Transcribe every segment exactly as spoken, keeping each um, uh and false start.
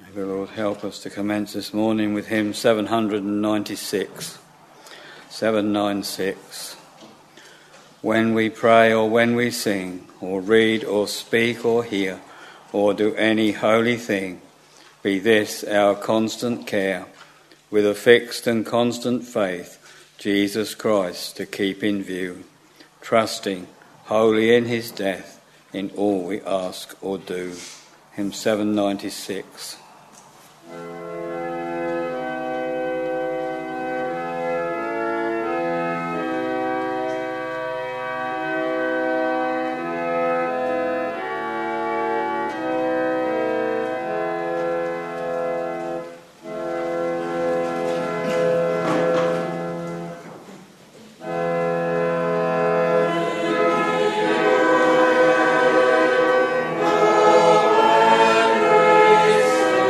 May the Lord help us to commence this morning with hymn seven ninety-six. seven ninety-six. When we pray or when we sing, or read or speak or hear, or do any holy thing, be this our constant care, with a fixed and constant faith, Jesus Christ to keep in view, trusting wholly in his death in all we ask or do. Hymn seven ninety-six. Oh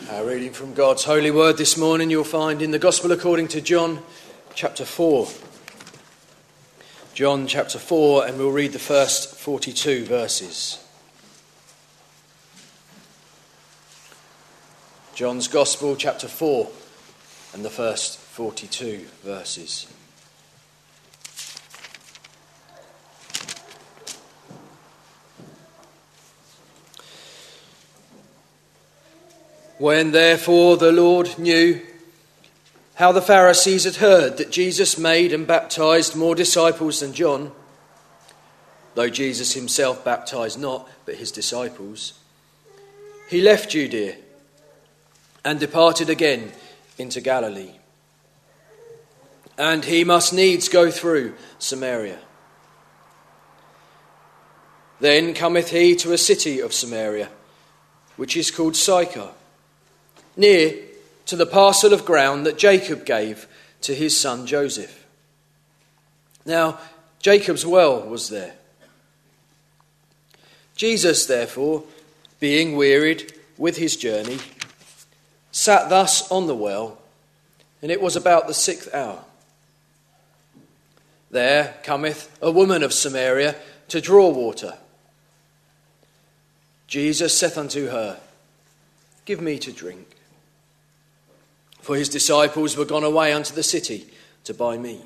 Our reading from God's holy word this morning you'll find in the Gospel according to John, chapter four. John chapter four, and we'll read the first forty-two verses. John's Gospel, chapter four, and the first forty-two verses. When therefore the Lord knew how the Pharisees had heard that Jesus made and baptized more disciples than John, though Jesus himself baptized not, but his disciples, he left Judea and departed again into Galilee. And he must needs go through Samaria. Then cometh he to a city of Samaria, which is called Sychar, near to the parcel of ground that Jacob gave to his son Joseph. Now, Jacob's well was there. Jesus, therefore, being wearied with his journey, sat thus on the well, and it was about the sixth hour. There cometh a woman of Samaria to draw water. Jesus saith unto her, Give me to drink. For his disciples were gone away unto the city to buy meat.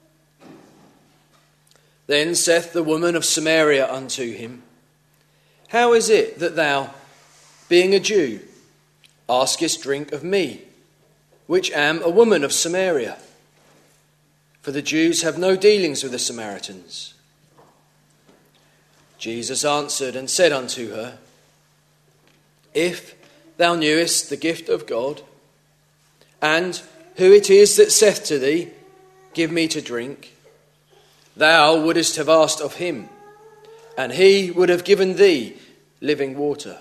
Then saith the woman of Samaria unto him, How is it that thou, being a Jew, askest drink of me, which am a woman of Samaria? For the Jews have no dealings with the Samaritans. Jesus answered and said unto her, If thou knewest the gift of God, and who it is that saith to thee, Give me to drink, thou wouldest have asked of him, and he would have given thee living water.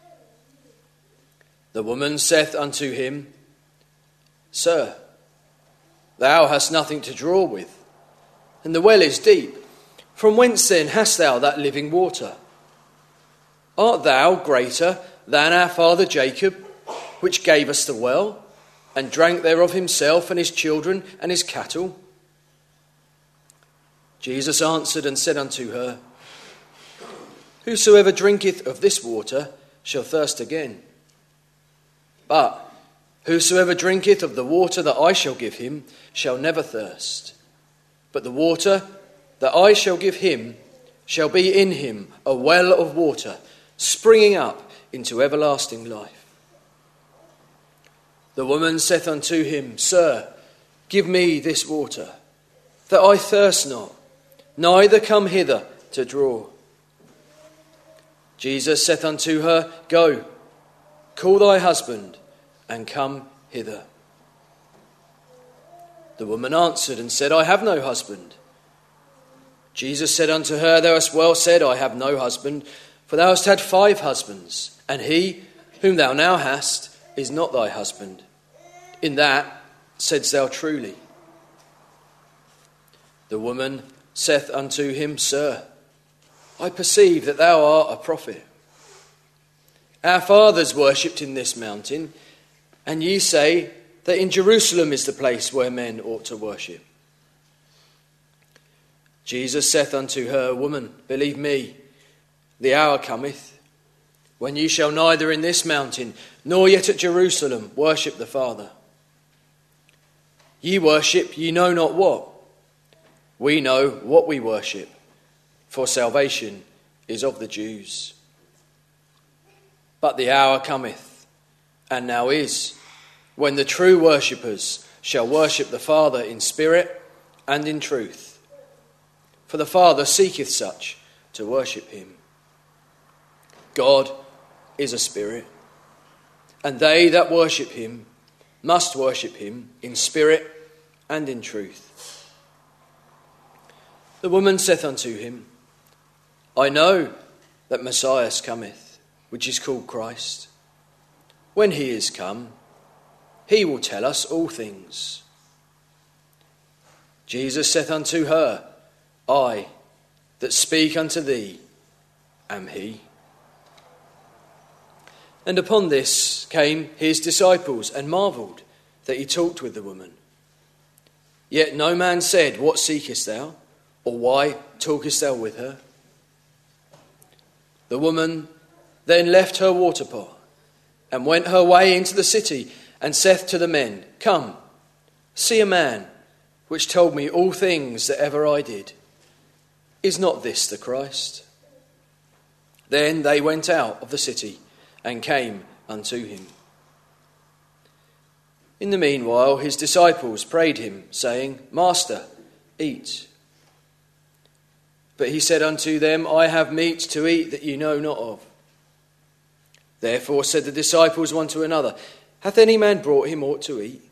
The woman saith unto him, Sir, thou hast nothing to draw with, and the well is deep. From whence then hast thou that living water? Art thou greater than our father Jacob, which gave us the well, and drank thereof himself and his children and his cattle? Jesus answered and said unto her, Whosoever drinketh of this water shall thirst again. But whosoever drinketh of the water that I shall give him shall never thirst. But the water that I shall give him shall be in him a well of water, springing up into everlasting life. The woman saith unto him, Sir, give me this water, that I thirst not, neither come hither to draw. Jesus saith unto her, Go, call thy husband, and come hither. The woman answered and said, I have no husband. Jesus said unto her, Thou hast well said, I have no husband, for thou hast had five husbands, and he whom thou now hast is not thy husband. In that saidst thou truly. The woman saith unto him, Sir, I perceive that thou art a prophet. Our fathers worshipped in this mountain, and ye say that in Jerusalem is the place where men ought to worship. Jesus saith unto her, Woman, believe me, the hour cometh, when ye shall neither in this mountain, nor yet at Jerusalem, worship the Father. Ye worship ye know not what. We know what we worship, for salvation is of the Jews. But the hour cometh, and now is, when the true worshippers shall worship the Father in spirit and in truth. For the Father seeketh such to worship him. God is a spirit, and they that worship him must worship him in spirit and in truth. The woman saith unto him, I know that Messiah cometh, which is called Christ. When he is come, he will tell us all things. Jesus saith unto her, I that speak unto thee am he. And upon this came his disciples and marvelled that he talked with the woman. Yet no man said, What seekest thou? Or why talkest thou with her? The woman then left her water pot and went her way into the city and saith to the men, Come, see a man which told me all things that ever I did. Is not this the Christ? Then they went out of the city and came unto him. In the meanwhile his disciples prayed him, saying, Master, eat. But he said unto them, I have meat to eat that ye know not of. Therefore said the disciples one to another, Hath any man brought him aught to eat?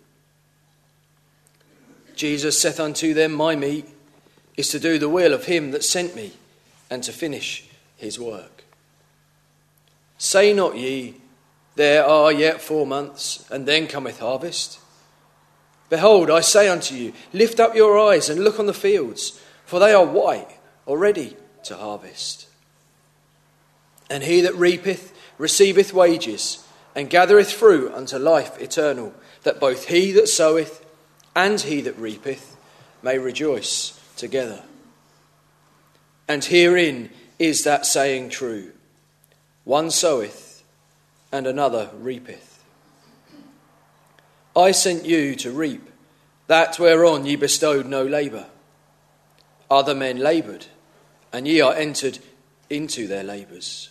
Jesus saith unto them, My meat is to do the will of him that sent me, and to finish his work. Say not ye, There are yet four months, and then cometh harvest? Behold, I say unto you, lift up your eyes and look on the fields, for they are white already to harvest. And he that reapeth receiveth wages, and gathereth fruit unto life eternal, that both he that soweth and he that reapeth may rejoice together. And herein is that saying true, One soweth, and another reapeth. I sent you to reap that whereon ye bestowed no labour. Other men laboured, and ye are entered into their labours.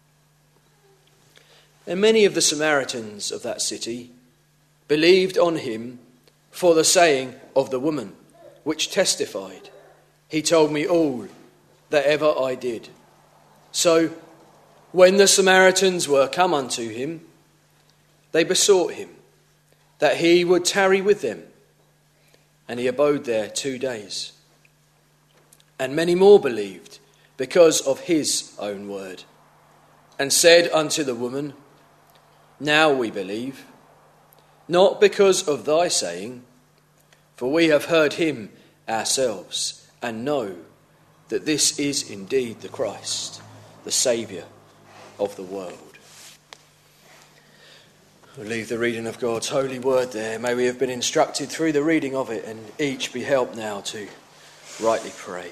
And many of the Samaritans of that city believed on him for the saying of the woman, which testified, He told me all that ever I did. So, when the Samaritans were come unto him, they besought him that he would tarry with them. And he abode there two days. And many more believed because of his own word, and said unto the woman, Now we believe, not because of thy saying, for we have heard him ourselves, and know that this is indeed the Christ, the Saviour of the world. We'll leave the reading of God's holy word there. May we have been instructed through the reading of it, and each be helped now to rightly pray.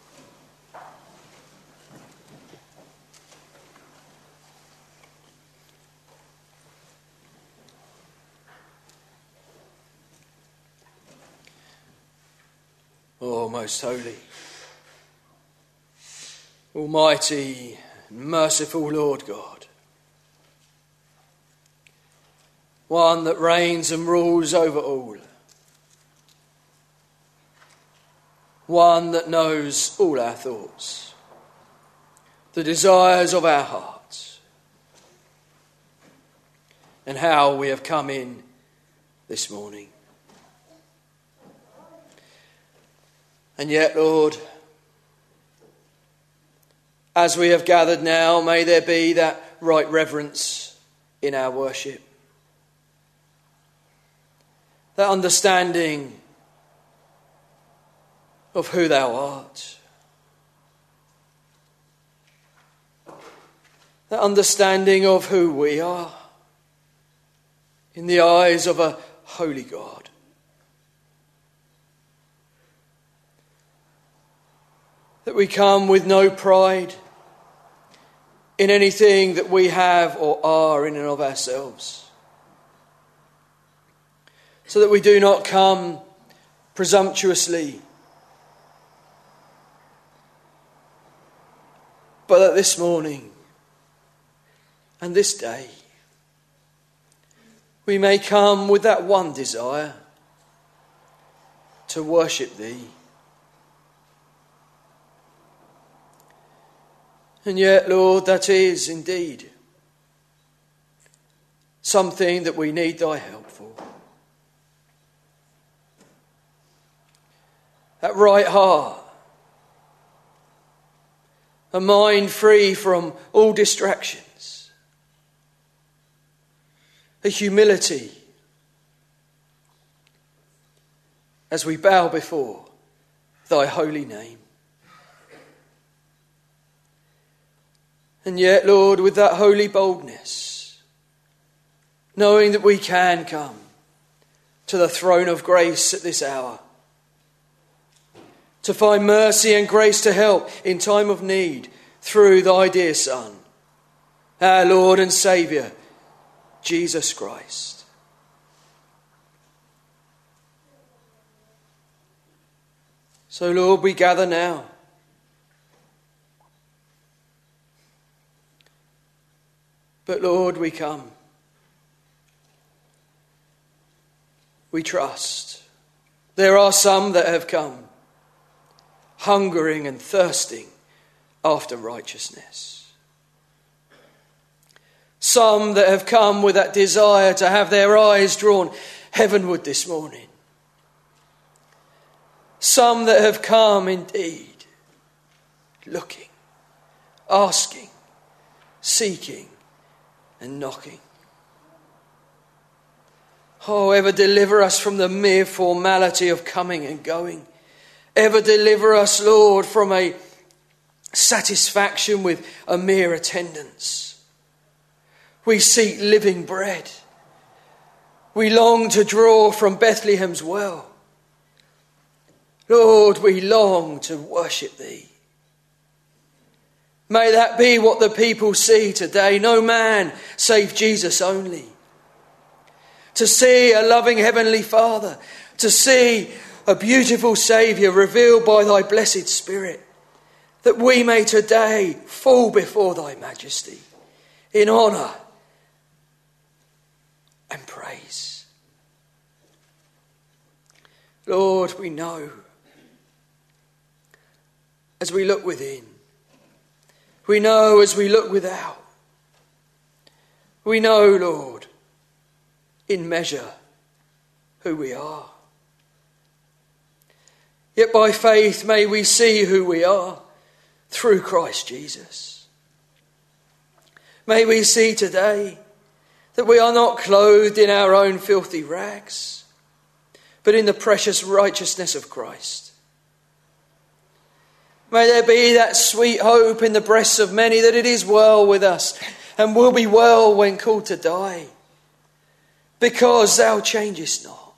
Oh, most holy, almighty, merciful Lord God, one that reigns and rules over all, one that knows all our thoughts, the desires of our hearts, and how we have come in this morning. And yet, Lord, as we have gathered now, may there be that right reverence in our worship, that understanding of who thou art, that understanding of who we are in the eyes of a holy God. That we come with no pride in anything that we have or are in and of ourselves. So that we do not come presumptuously, but that this morning and this day we may come with that one desire to worship thee. And yet, Lord, that is indeed something that we need thy help for. That right heart, a mind free from all distractions, a humility as we bow before thy holy name. And yet, Lord, with that holy boldness, knowing that we can come to the throne of grace at this hour, to find mercy and grace to help in time of need through thy dear Son, our Lord and Saviour, Jesus Christ. So, Lord, we gather now. But, Lord, we come. We trust. There are some that have come, hungering and thirsting after righteousness. Some that have come with that desire to have their eyes drawn heavenward this morning. Some that have come indeed, looking, asking, seeking and knocking. Oh, ever deliver us from the mere formality of coming and going. Ever deliver us, Lord, from a satisfaction with a mere attendance. We seek living bread. We long to draw from Bethlehem's well. Lord, we long to worship thee. May that be what the people see today. No man save Jesus only. To see a loving Heavenly Father. To see a beautiful Saviour revealed by thy blessed Spirit. That we may today fall before thy majesty in honour and praise. Lord, we know as we look within, we know as we look without, we know, Lord, in measure who we are. Yet by faith may we see who we are through Christ Jesus. May we see today that we are not clothed in our own filthy rags, but in the precious righteousness of Christ. May there be that sweet hope in the breasts of many that it is well with us and will be well when called to die, because thou changest not.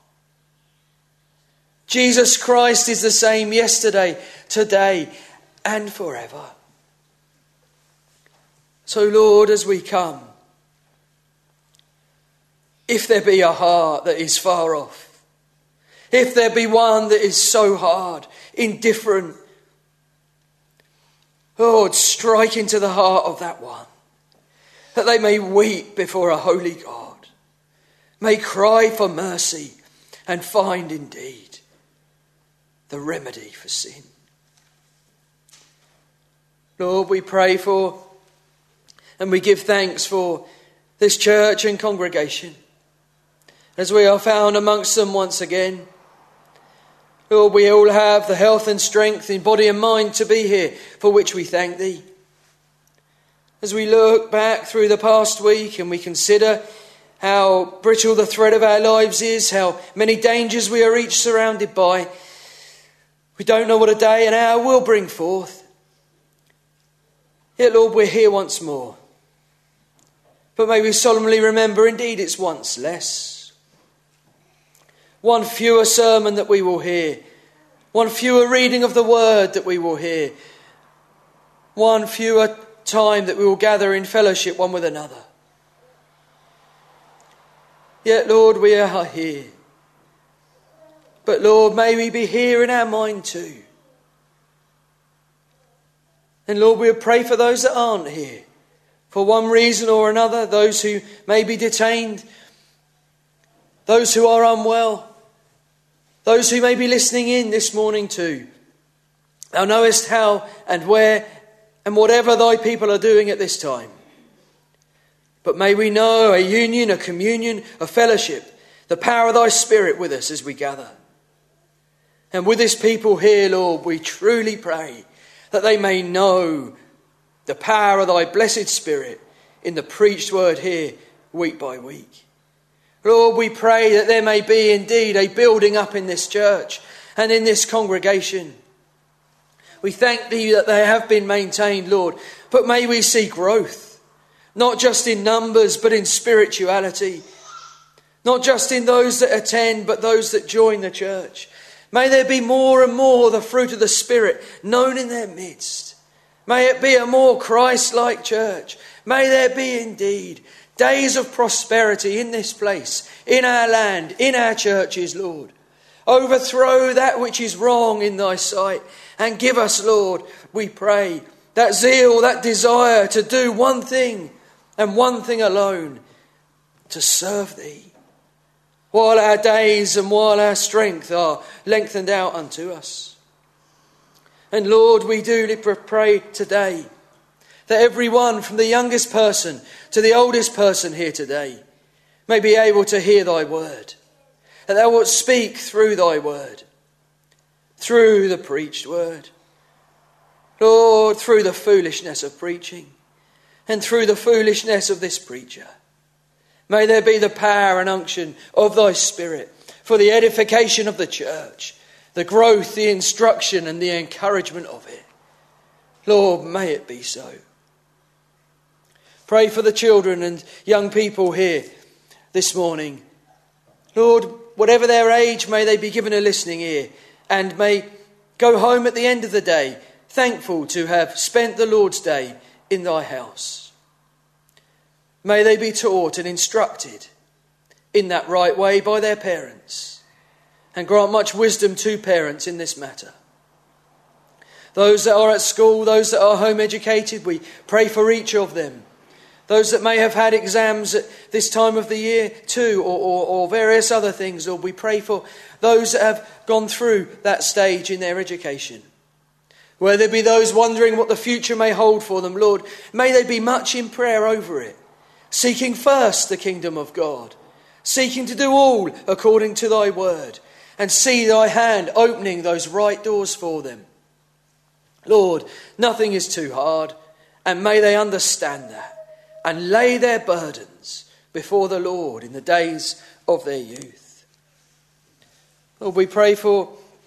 Jesus Christ is the same yesterday, today, and forever. So, Lord, as we come, if there be a heart that is far off, if there be one that is so hard, indifferent, Lord, strike into the heart of that one, that they may weep before a holy God, may cry for mercy and find indeed the remedy for sin. Lord, we pray for and we give thanks for this church and congregation as we are found amongst them once again. Lord, we all have the health and strength in body and mind to be here, for which we thank thee. As we look back through the past week and we consider how brittle the thread of our lives is, how many dangers we are each surrounded by, we don't know what a day and hour will bring forth. Yet, Lord, we're here once more. But may we solemnly remember, indeed, it's once less. One fewer sermon that we will hear. One fewer reading of the word that we will hear. One fewer time that we will gather in fellowship one with another. Yet, Lord, we are here. But, Lord, may we be here in our mind too. And, Lord, we pray for those that aren't here, for one reason or another, those who may be detained, those who are unwell, those who may be listening in this morning too. Thou knowest how and where and whatever thy people are doing at this time. But may we know a union, a communion, a fellowship, the power of thy Spirit with us as we gather. And with this people here, Lord, we truly pray that they may know the power of thy blessed Spirit in the preached word here week by week. Lord, we pray that there may be indeed a building up in this church and in this congregation. We thank thee that they have been maintained, Lord, but may we see growth, not just in numbers, but in spirituality, not just in those that attend, but those that join the church. May there be more and more the fruit of the Spirit known in their midst. May it be a more Christ-like church. May there be indeed days of prosperity in this place, in our land, in our churches, Lord. Overthrow that which is wrong in thy sight, and give us, Lord, we pray, that zeal, that desire to do one thing and one thing alone, to serve thee, while our days and while our strength are lengthened out unto us. And Lord, we do pray today that everyone, from the youngest person to the oldest person here today, may be able to hear thy word, that thou wilt speak through thy word, through the preached word. Lord, through the foolishness of preaching and through the foolishness of this preacher, may there be the power and unction of thy Spirit for the edification of the church, the growth, the instruction and the encouragement of it. Lord, may it be so. Pray for the children and young people here this morning. Lord, whatever their age, may they be given a listening ear and may go home at the end of the day thankful to have spent the Lord's day in thy house. May they be taught and instructed in that right way by their parents, and grant much wisdom to parents in this matter. Those that are at school, those that are home educated, we pray for each of them. Those that may have had exams at this time of the year too, or, or, or various other things, Lord, we pray for those that have gone through that stage in their education. Where there be those wondering what the future may hold for them, Lord, may they be much in prayer over it, seeking first the kingdom of God, seeking to do all according to thy word, and see thy hand opening those right doors for them. Lord, nothing is too hard, and may they understand that and lay their burdens before the Lord in the days of their youth. Lord, we pray for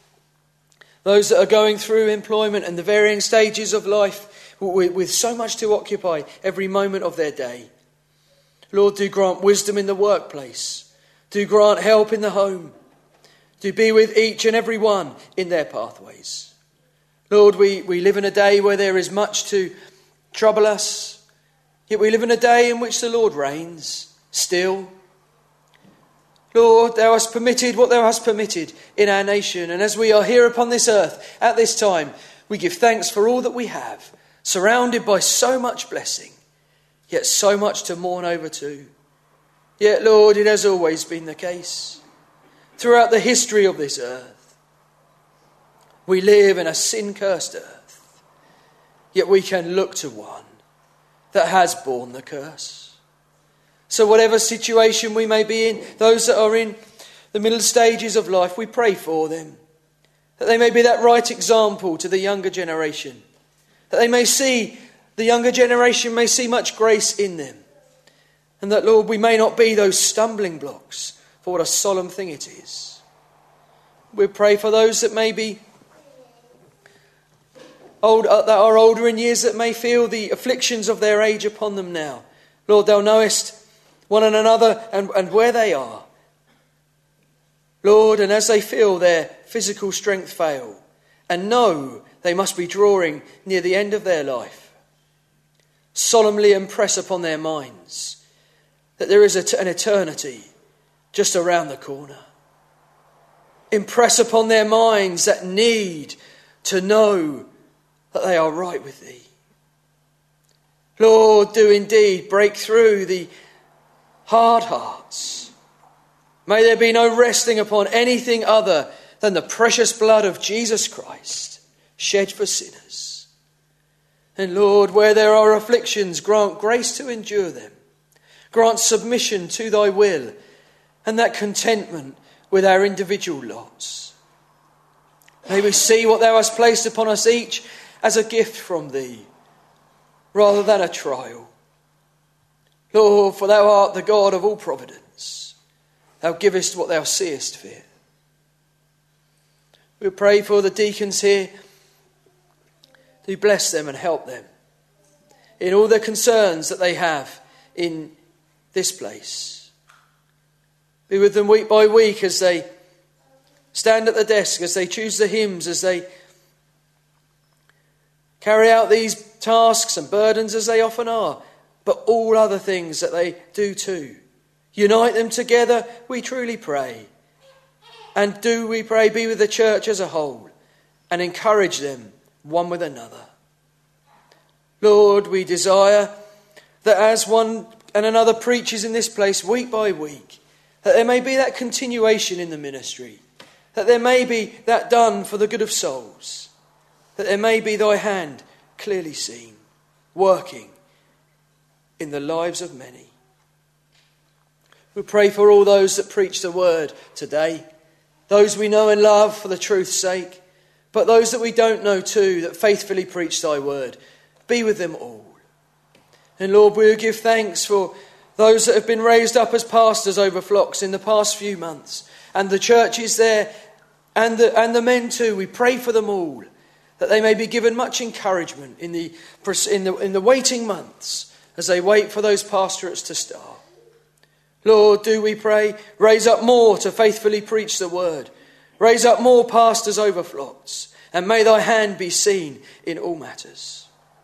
those that are going through employment and the varying stages of life with so much to occupy every moment of their day. Lord, do grant wisdom in the workplace. Do grant help in the home. Do be with each and every one in their pathways. Lord, we, we live in a day where there is much to trouble us. Yet we live in a day in which the Lord reigns still. Lord, thou hast permitted what thou hast permitted in our nation. And as we are here upon this earth at this time, we give thanks for all that we have, surrounded by so much blessing, yet so much to mourn over too. Yet, Lord, it has always been the case. Throughout the history of this earth, we live in a sin-cursed earth, yet we can look to one that has borne the curse. So whatever situation we may be in, those that are in the middle stages of life, we pray for them, that they may be that right example to the younger generation, that they may see, the younger generation may see much grace in them, and that, Lord, we may not be those stumbling blocks for what a solemn thing it is. We pray for those that may be old, that are older in years, that may feel the afflictions of their age upon them now. Lord, thou knowest one and another and, and where they are. Lord, and as they feel their physical strength fail and know they must be drawing near the end of their life, solemnly impress upon their minds that there is an eternity just around the corner. Impress upon their minds that need to know that they are right with thee. Lord, do indeed break through the hard hearts. May there be no resting upon anything other than the precious blood of Jesus Christ shed for sinners. And Lord, where there are afflictions, grant grace to endure them. Grant submission to thy will and that contentment with our individual lots. May we see what thou hast placed upon us each as a gift from thee, rather than a trial. Lord, for thou art the God of all providence. Thou givest what thou seest fit. We pray for the deacons here. Do bless them and help them in all the concerns that they have in this place. Be with them week by week as they stand at the desk, as they choose the hymns, as they carry out these tasks and burdens as they often are, but all other things that they do too. Unite them together, we truly pray. And do we pray, be with the church as a whole and encourage them one with another. Lord, we desire that as one and another preaches in this place week by week, that there may be that continuation in the ministry, that there may be that done for the good of souls, that there may be thy hand clearly seen, working in the lives of many. We pray for all those that preach the word today, those we know and love for the truth's sake, but those that we don't know too, that faithfully preach thy word. Be with them all. And Lord, we will give thanks for those that have been raised up as pastors over flocks in the past few months, and the churches there, and the, and the men too. We pray for them all, that they may be given much encouragement in the, in the, in the waiting months as they wait for those pastorates to start. Lord, do we pray, raise up more to faithfully preach the word. Raise up more pastors over flocks, and may thy hand be seen in all matters.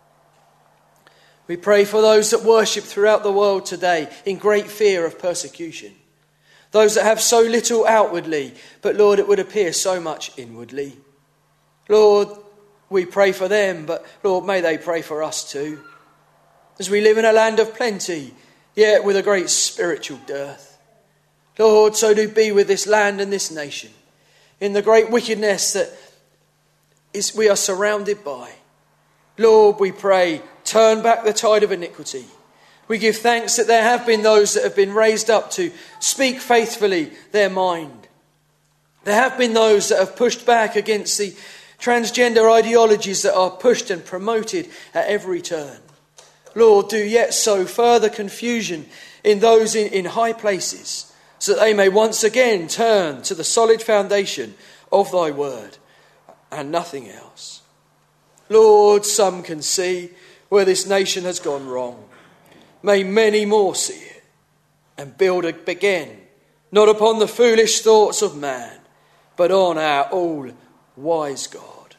We pray for those that worship throughout the world today in great fear of persecution. Those that have so little outwardly, but Lord, it would appear so much inwardly. Lord, we pray for them, but Lord, may they pray for us too. As we live in a land of plenty, yet with a great spiritual dearth. Lord, so do be with this land and this nation, in the great wickedness that is we are surrounded by. Lord, we pray, turn back the tide of iniquity. We give thanks that there have been those that have been raised up to speak faithfully their mind. There have been those that have pushed back against the transgender ideologies that are pushed and promoted at every turn. Lord, do yet sow further confusion in those in, in high places, so that they may once again turn to the solid foundation of thy word and nothing else. Lord, some can see where this nation has gone wrong. May many more see it and build again, not upon the foolish thoughts of man, but on our all-wise God.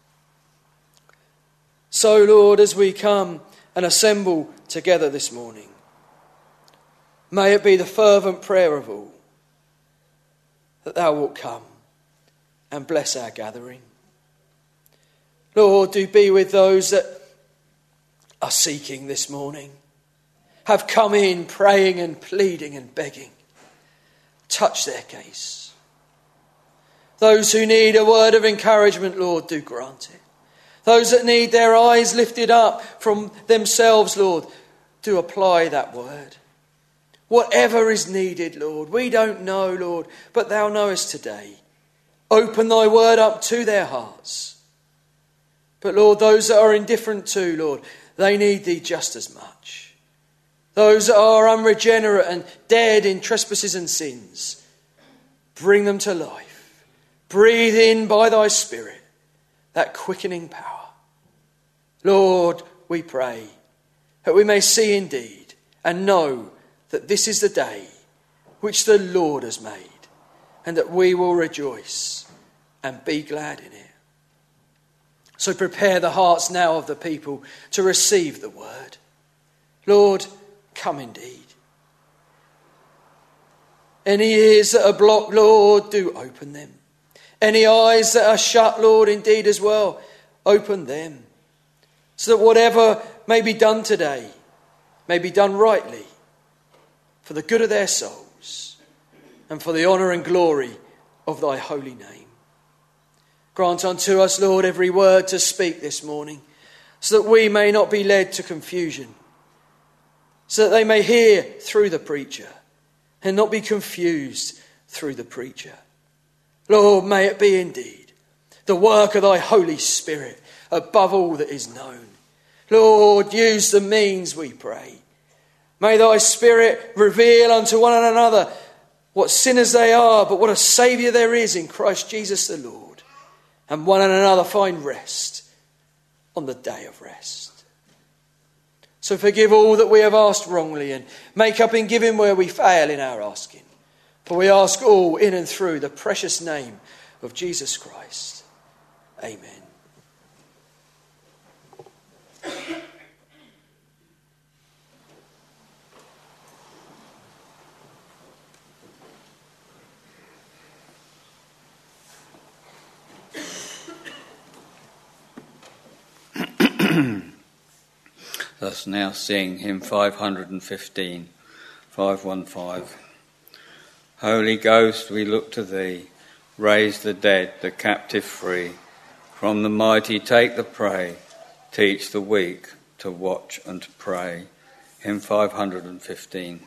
So, Lord, as we come and assemble together this morning, may it be the fervent prayer of all that thou wilt come and bless our gathering. Lord, do be with those that are seeking this morning, have come in praying and pleading and begging. Touch their case. Those who need a word of encouragement, Lord, do grant it. Those that need their eyes lifted up from themselves, Lord, do apply that word. Whatever is needed, Lord, we don't know, Lord, but thou knowest today. Open thy word up to their hearts. But Lord, those that are indifferent to, Lord, they need thee just as much. Those that are unregenerate and dead in trespasses and sins, bring them to life. Breathe in by thy Spirit that quickening power. Lord, we pray that we may see indeed and know that this is the day which the Lord has made, and that we will rejoice and be glad in it. So prepare the hearts now of the people to receive the word. Lord, come indeed. Any ears that are blocked, Lord, do open them. Any eyes that are shut, Lord, indeed as well, open them. So that whatever may be done today may be done rightly for the good of their souls and for the honour and glory of thy holy name. Grant unto us, Lord, every word to speak this morning, so that we may not be led to confusion, so that they may hear through the preacher and not be confused through the preacher. Lord, may it be indeed the work of thy Holy Spirit above all that is known. Lord, use the means, we pray. May thy Spirit reveal unto one another what sinners they are, but what a Saviour there is in Christ Jesus the Lord. And one and another find rest on the day of rest. So forgive all that we have asked wrongly, and make up in giving where we fail in our asking. For we ask all in and through the precious name of Jesus Christ. Amen. Let's now sing hymn five fifteen, five one five. Holy Ghost, we look to thee. Raise the dead, the captive free. From the mighty take the prey. Teach the weak to watch and to pray. Hymn five fifteen.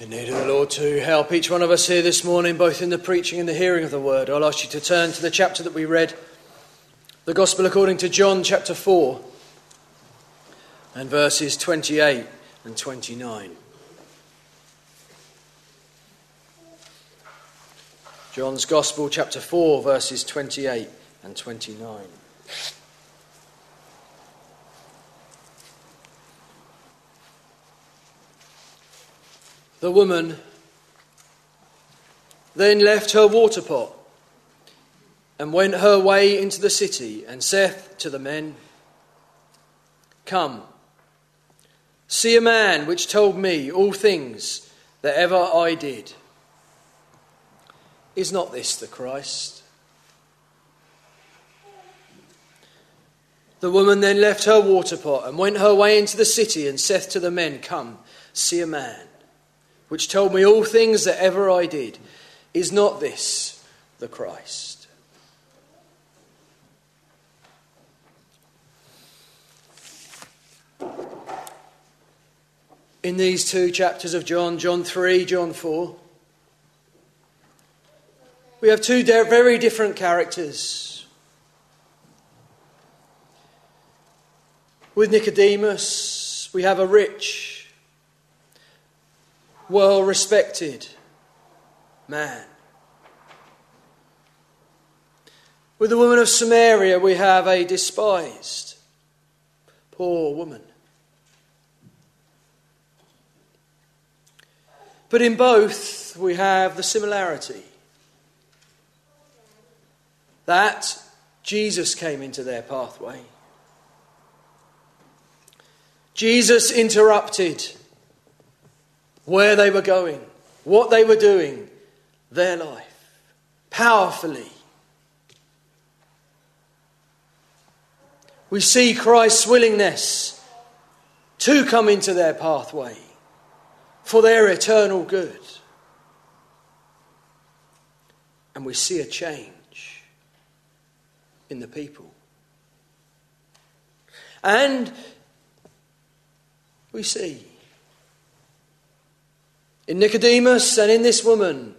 In need of the Lord to help each one of us here this morning, both in the preaching and the hearing of the word. I'll ask you to turn to the chapter that we read, the Gospel according to John chapter four, and verses twenty-eight and twenty-nine. John's Gospel chapter four, verses twenty-eight and twenty-nine. The woman then left her water pot and went her way into the city and saith to the men, Come, see a man which told me all things that ever I did. Is not this the Christ? The woman then left her water pot and went her way into the city and saith to the men, Come, see a man which told me all things that ever I did. Is not this the Christ? In these two chapters of John, John three, John four, we have two very different characters. With Nicodemus, we have a rich, well-respected man. With the woman of Samaria, we have a despised, poor woman. But in both, we have the similarity that Jesus came into their pathway. Jesus interrupted where they were going, what they were doing, their life, powerfully. We see Christ's willingness to come into their pathway for their eternal good. And we see a change in the people. And we see in Nicodemus and in this woman,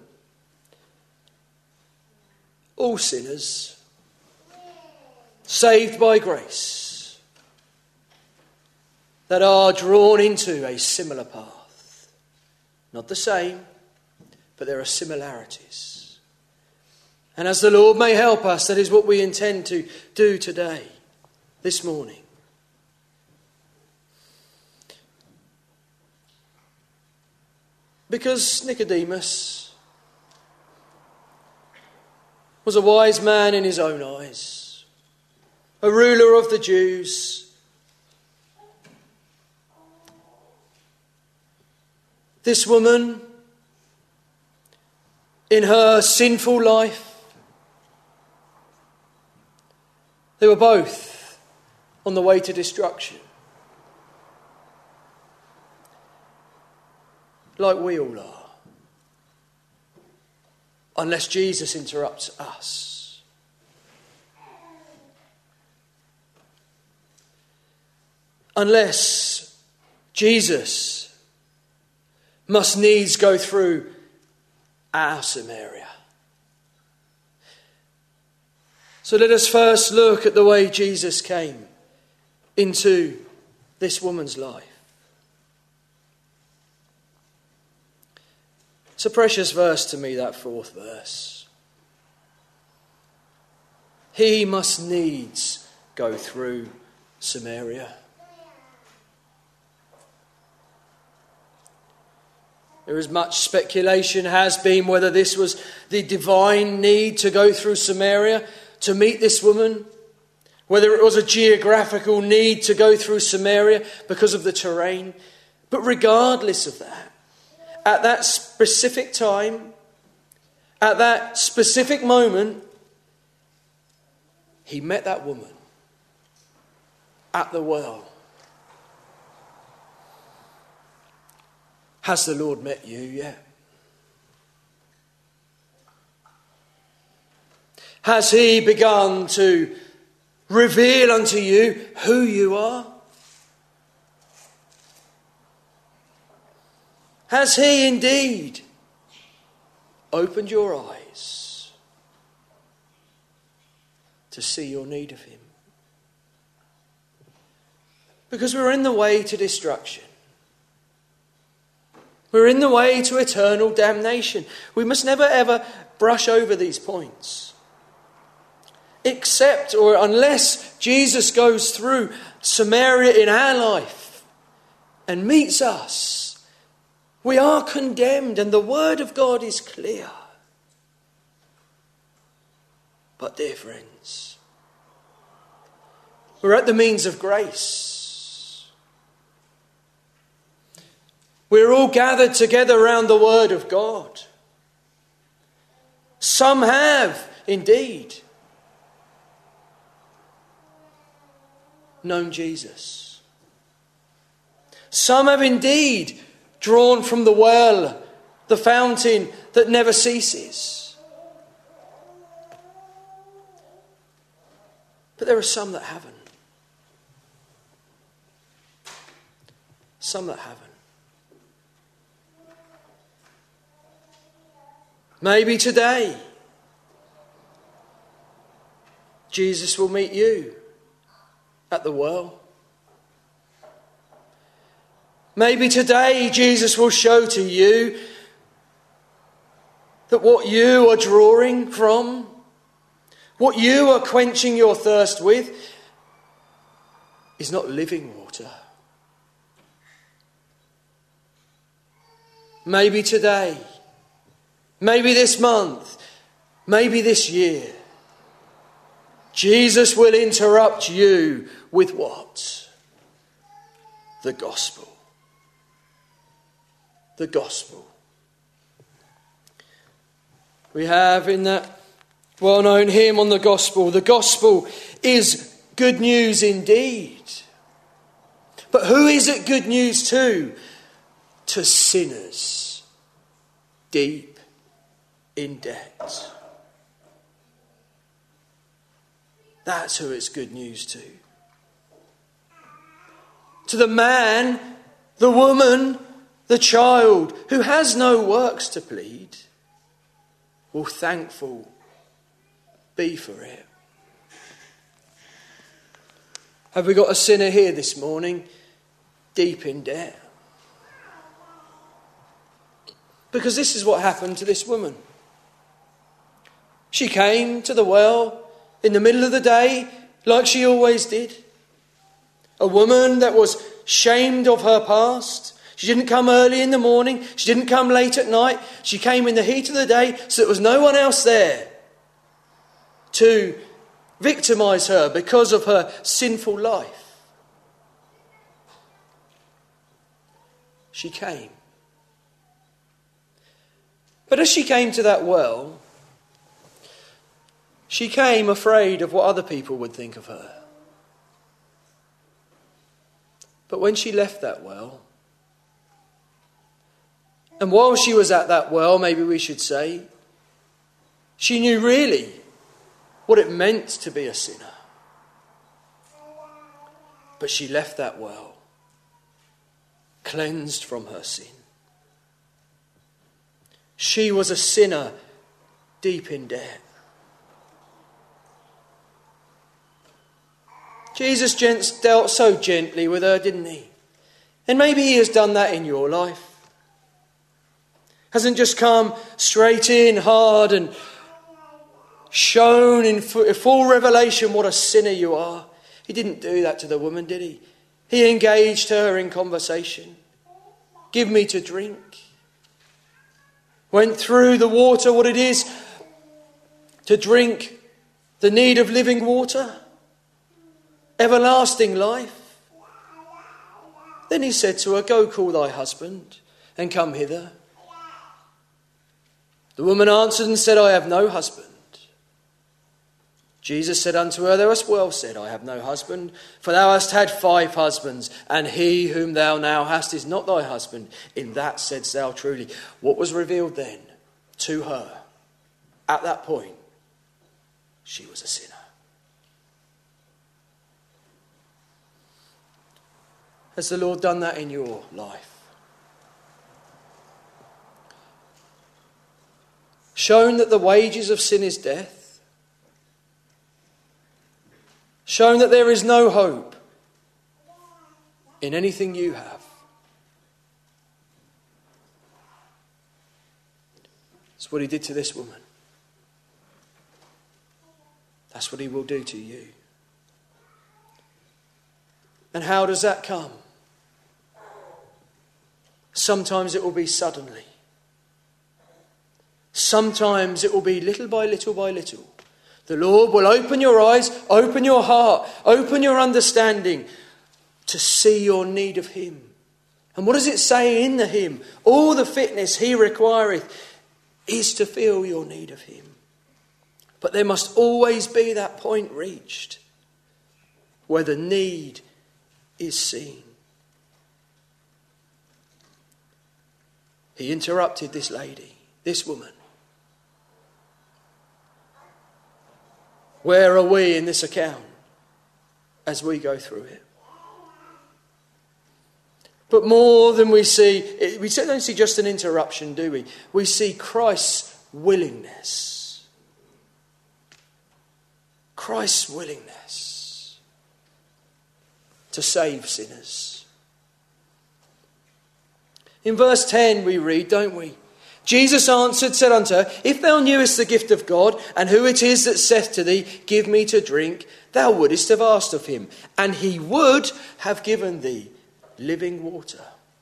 all sinners, saved by grace, that are drawn into a similar path. Not the same, but there are similarities. And as the Lord may help us, that is what we intend to do today, this morning. Because Nicodemus was a wise man in his own eyes, a ruler of the Jews. This woman, in her sinful life, they were both on the way to destruction. Like we all are. Unless Jesus interrupts us. Unless Jesus must needs go through our Samaria. So let us first look at the way Jesus came into this woman's life. It's a precious verse to me, that fourth verse. He must needs go through Samaria. There is much speculation has been whether this was the divine need to go through Samaria to meet this woman, whether it was a geographical need to go through Samaria because of the terrain. But regardless of that, at that specific time, at that specific moment, he met that woman at the well. Has the Lord met you yet? Has he begun to reveal unto you who you are? Has he indeed opened your eyes to see your need of him? Because we're in the way to destruction. We're in the way to eternal damnation. We must never ever brush over these points. Except or unless Jesus goes through Samaria in our life and meets us, we are condemned, and the word of God is clear. But dear friends, we're at the means of grace. We're all gathered together around the word of God. Some have indeed known Jesus. Some have indeed drawn from the well, the fountain that never ceases. But there are some that haven't. Some that haven't. Maybe today Jesus will meet you at the well. Maybe today Jesus will show to you that what you are drawing from, what you are quenching your thirst with, is not living water. Maybe today, maybe this month, maybe this year, Jesus will interrupt you with what? The gospel. The gospel. We have in that well-known hymn on the gospel, the gospel is good news indeed. But who is it good news to? To sinners deep in debt. That's who it's good news to. To the man, the woman, the child who has no works to plead, will thankful be for it. Have we got a sinner here this morning deep in debt? Because this is what happened to this woman. She came to the well in the middle of the day, like she always did. A woman that was shamed of her past. She didn't come early in the morning. She didn't come late at night. She came in the heat of the day, so there was no one else there to victimise her because of her sinful life. She came. But as she came to that well, she came afraid of what other people would think of her. But when she left that well, and while she was at that well, maybe we should say, she knew really what it meant to be a sinner. But she left that well, cleansed from her sin. She was a sinner deep in debt. Jesus dealt so gently with her, didn't he? And maybe he has done that in your life. Hasn't just come straight in hard and shown in full revelation what a sinner you are. He didn't do that to the woman, did he? He engaged her in conversation. Give me to drink. Went through the water, what it is to drink, the need of living water, everlasting life. Then he said to her, go call thy husband and come hither. The woman answered and said, I have no husband. Jesus said unto her, thou hast well said, I have no husband, for thou hast had five husbands, and he whom thou now hast is not thy husband. In that saidst thou truly. What was revealed then to her at that point? She was a sinner. Has the Lord done that in your life? shown that the wages of sin is death, shown that there is no hope in anything you have. That's what he did to this woman. That's what he will do to you. And how does that come? Sometimes it will be suddenly. Sometimes it will be little by little by little. The Lord will open your eyes, open your heart, open your understanding to see your need of him. And what does it say in the hymn? All the fitness he requireth is to feel your need of him. But there must always be that point reached where the need is seen. He interrupted this lady, this woman. Where are we in this account as we go through it? But more than we see, we don't see just an interruption, do we? We see Christ's willingness. Christ's willingness to save sinners. In verse ten we read, don't we? Jesus answered, said unto her, If thou knewest the gift of God, and who it is that saith to thee, Give me to drink, thou wouldest have asked of him, and he would have given thee living water.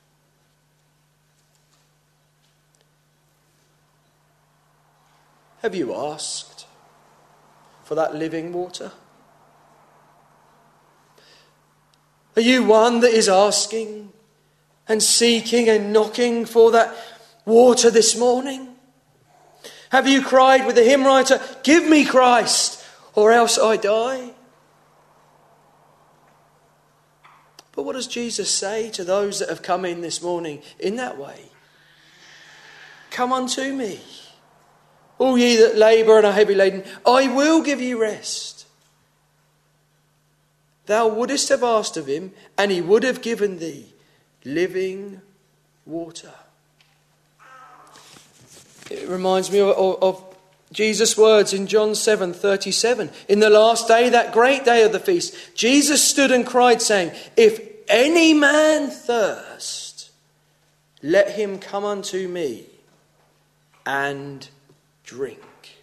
Have you asked for that living water? Are you one that is asking and seeking and knocking for that water this morning? Have you cried with the hymn writer, Give me Christ, or else I die? But what does Jesus say to those that have come in this morning in that way? Come unto me, all ye that labour and are heavy laden, I will give you rest. Thou wouldest have asked of him, and he would have given thee living water. It reminds me of, of, of Jesus' words in John seven thirty-seven. In the last day, that great day of the feast, Jesus stood and cried, saying, If any man thirst, let him come unto me and drink.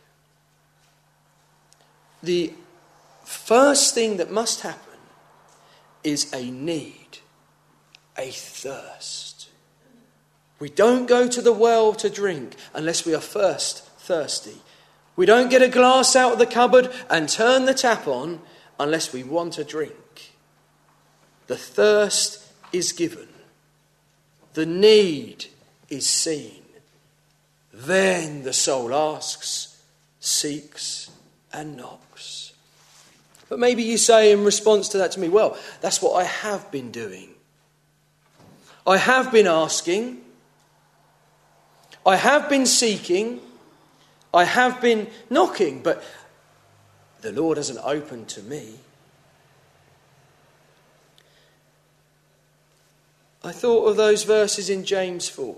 The first thing that must happen is a need, a thirst. We don't go to the well to drink unless we are first thirsty. We don't get a glass out of the cupboard and turn the tap on unless we want a drink. The thirst is given. The need is seen. Then the soul asks, seeks, and knocks. But maybe you say in response to that to me, well, that's what I have been doing. I have been asking. I have been seeking. I have been knocking, but the Lord hasn't opened to me. I thought of those verses in James four.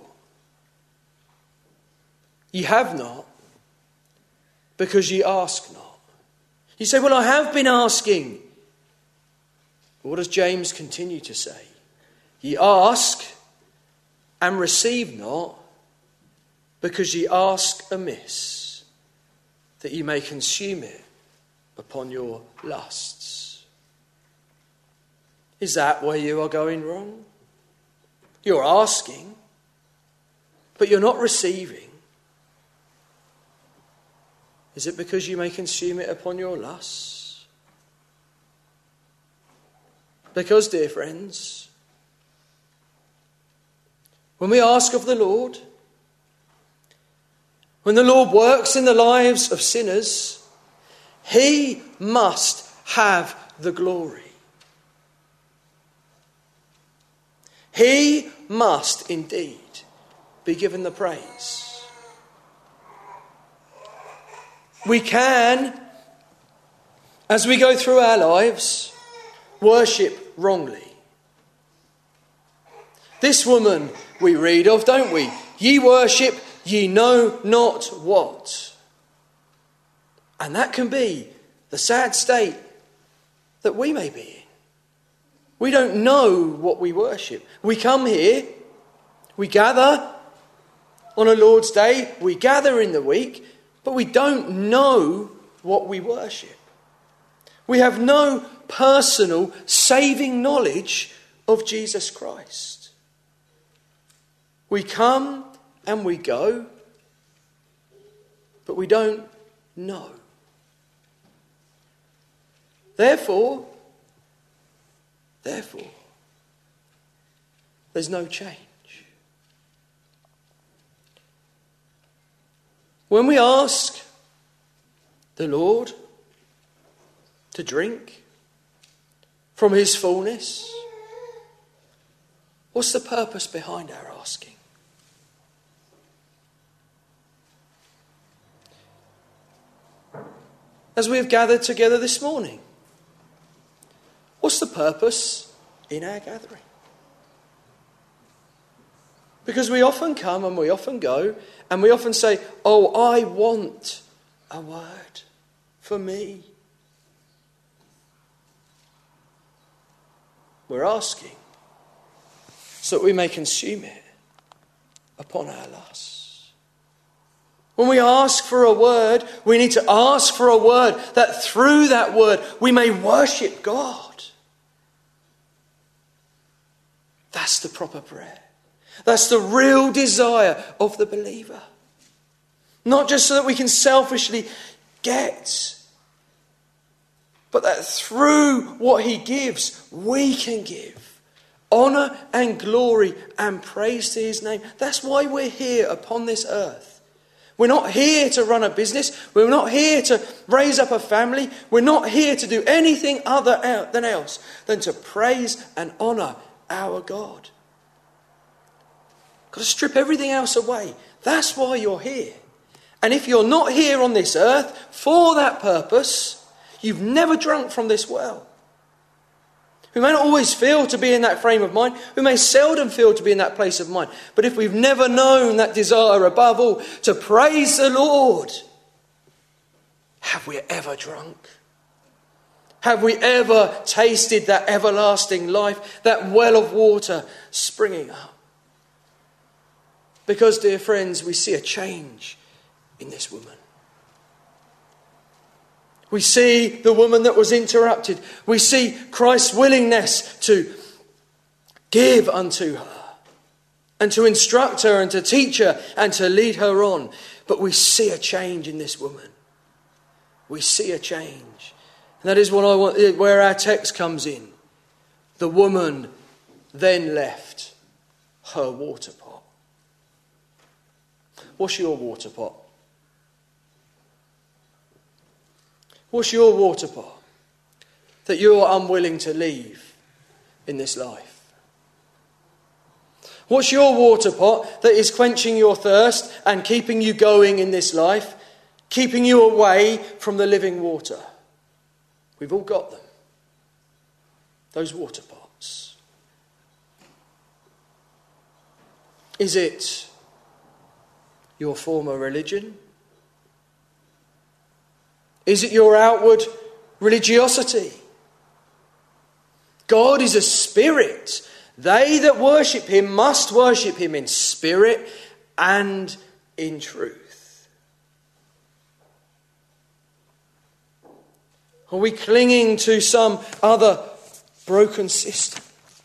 Ye have not, because ye ask not. You say, well, I have been asking. What does James continue to say? Ye ask and receive not, because ye ask amiss, that ye may consume it upon your lusts. Is that where you are going wrong? You're asking, but you're not receiving. Is it because you may consume it upon your lusts? Because, dear friends, when we ask of the Lord, when the Lord works in the lives of sinners, he must have the glory. He must indeed be given the praise. We can, as we go through our lives, worship wrongly. This woman we read of, don't we? Ye worship ye know not what. And that can be the sad state that we may be in. We don't know what we worship. We come here, we gather on a Lord's Day, we gather in the week, but we don't know what we worship. We have no personal saving knowledge of Jesus Christ. We come and we go, but we don't know. Therefore, therefore, there's no change. When we ask the Lord to drink from his fullness, what's the purpose behind our asking? As we have gathered together this morning, what's the purpose in our gathering? Because we often come and we often go and we often say, oh, I want a word for me. We're asking so that we may consume it upon our lusts. When we ask for a word, we need to ask for a word that through that word we may worship God. That's the proper prayer. That's the real desire of the believer. Not just so that we can selfishly get, but that through what he gives, we can give honour and glory and praise to his name. That's why we're here upon this earth. We're not here to run a business. We're not here to raise up a family. We're not here to do anything other than else than to praise and honour our God. Got to strip everything else away. That's why you're here. And if you're not here on this earth for that purpose, you've never drunk from this well. We may not always feel to be in that frame of mind. We may seldom feel to be in that place of mind. But if we've never known that desire above all to praise the Lord, have we ever drunk? Have we ever tasted that everlasting life, that well of water springing up? Because, dear friends, we see a change in this woman. We see the woman that was interrupted. We see Christ's willingness to give unto her and to instruct her and to teach her and to lead her on. But we see a change in this woman. We see a change. And that is what I want, where our text comes in. The woman then left her water pot. What's your water pot? What's your water pot that you're unwilling to leave in this life? What's your water pot that is quenching your thirst and keeping you going in this life, keeping you away from the living water? We've all got them. Those water pots. Is it your former religion? Is it your outward religiosity? God is a spirit. They that worship him must worship him in spirit and in truth. Are we clinging to some other broken system?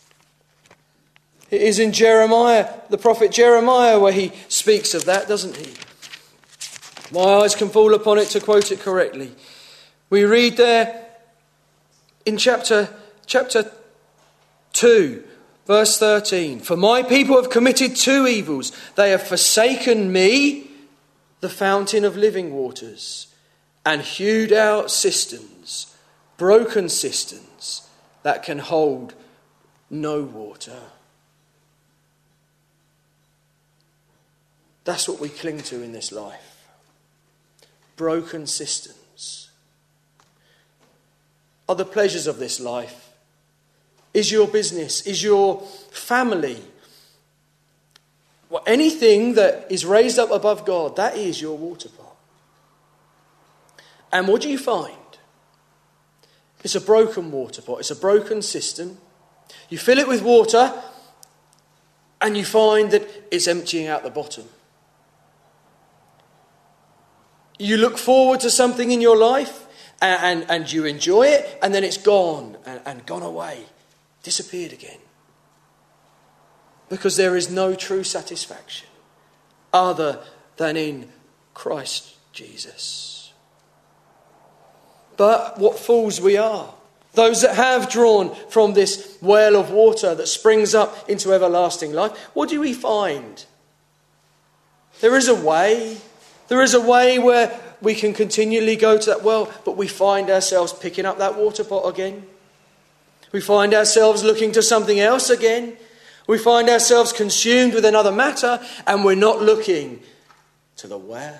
It is in Jeremiah, the prophet Jeremiah, where he speaks of that, doesn't he? My eyes can fall upon it to quote it correctly. We read there in chapter, chapter two, verse thirteen. For my people have committed two evils. They have forsaken me, the fountain of living waters, and hewed out cisterns, broken cisterns that can hold no water. That's what we cling to in this life. Broken cisterns. Are the pleasures of this life? Is your business? Is your family? Well, anything that is raised up above God, that is your water pot. And what do you find? It's a broken water pot. It's a broken cistern. You fill it with water and you find that it's emptying out the bottom. You look forward to something in your life and, and, and you enjoy it, and then it's gone and, and gone away, disappeared again. Because there is no true satisfaction other than in Christ Jesus. But what fools we are. Those that have drawn from this well of water that springs up into everlasting life, what do we find? There is a way. There is a way where we can continually go to that well, but we find ourselves picking up that water pot again. We find ourselves looking to something else again. We find ourselves consumed with another matter, and we're not looking to the well.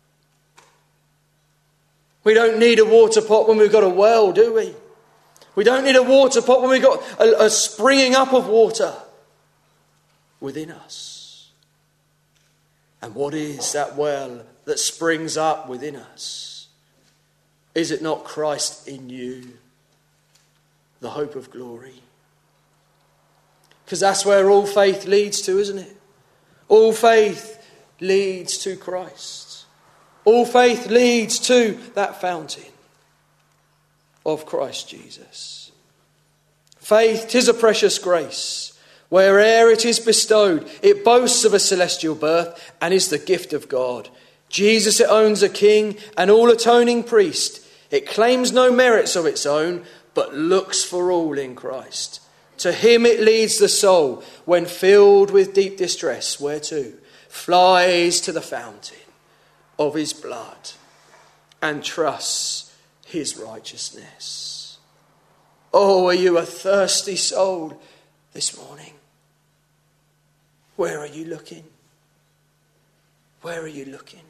We don't need a water pot when we've got a well, do we? We don't need a water pot when we've got a, a springing up of water within us. And what is that well that springs up within us? Is it not Christ in you, the hope of glory? Because that's where all faith leads to, isn't it? All faith leads to Christ. All faith leads to that fountain of Christ Jesus. Faith, 'tis a precious grace. Where'er it is bestowed, it boasts of a celestial birth and is the gift of God. Jesus it owns a king and all atoning priest. It claims no merits of its own, but looks for all in Christ. To him it leads the soul when filled with deep distress, whereto flies to the fountain of his blood and trusts his righteousness. Oh, are you a thirsty soul this morning? Where are you looking? Where are you looking?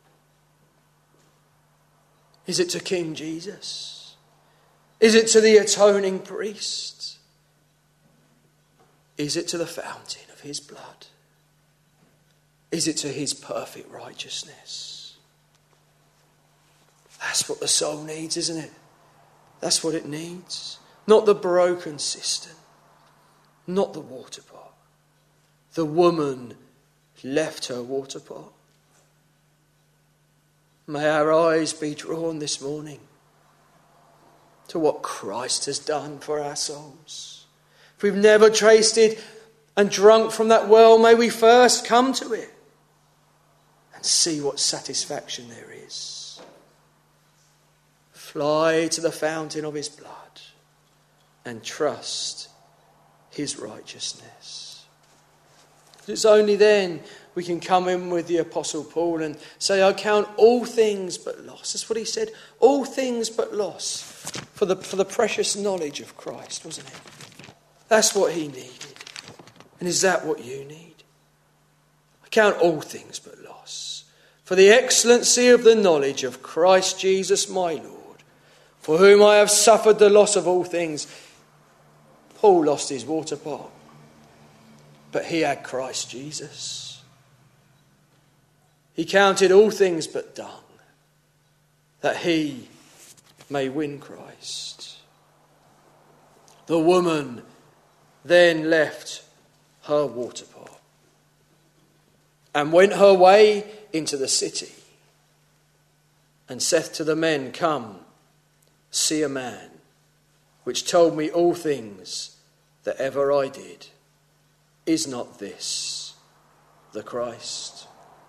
Is it to King Jesus? Is it to the atoning priest? Is it to the fountain of his blood? Is it to his perfect righteousness? That's what the soul needs, isn't it? That's what it needs. Not the broken cistern. Not the water pot. The woman left her water pot. May our eyes be drawn this morning to what Christ has done for our souls. If we've never tasted and drunk from that well, may we first come to it and see what satisfaction there is. Fly to the fountain of his blood and trust his righteousness. It's only then we can come in with the Apostle Paul and say, I count all things but loss. That's what he said. All things but loss for the, for the precious knowledge of Christ, wasn't it? That's what he needed. And is that what you need? I count all things but loss for the excellency of the knowledge of Christ Jesus my Lord, for whom I have suffered the loss of all things. Paul lost his water pot, but he had Christ Jesus. He counted all things but dung, that he may win Christ. The woman then left her water pot and went her way into the city and saith to the men, Come, see a man which told me all things that ever I did. Is not this the Christ?